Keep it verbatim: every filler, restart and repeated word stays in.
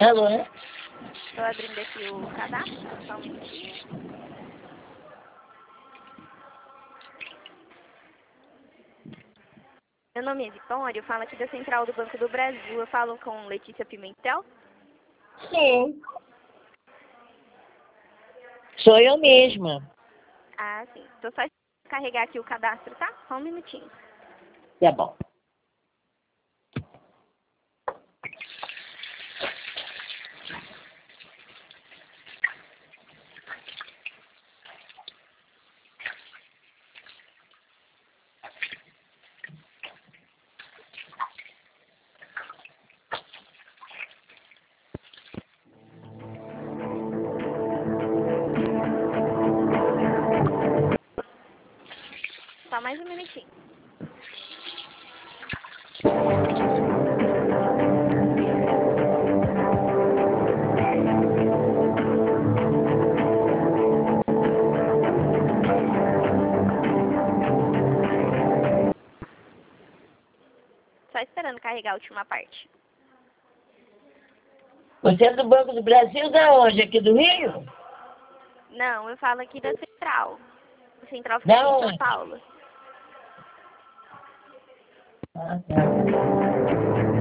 Alô? Estou abrindo aqui o cadastro, só um minutinho. Meu nome é Vitória, eu falo aqui da Central do Banco do Brasil. Eu falo com Letícia Pimentel. Sim. Sou eu mesma. Ah, sim. Estou só carregar aqui o cadastro, tá? Só um minutinho. Tá bom. Só mais um minutinho. Só esperando carregar a última parte. Você é do Banco do Brasil da onde? Aqui do Rio? Não, eu falo aqui da Central. A Central fica Da aqui em São onde? Paulo. Ah, tá.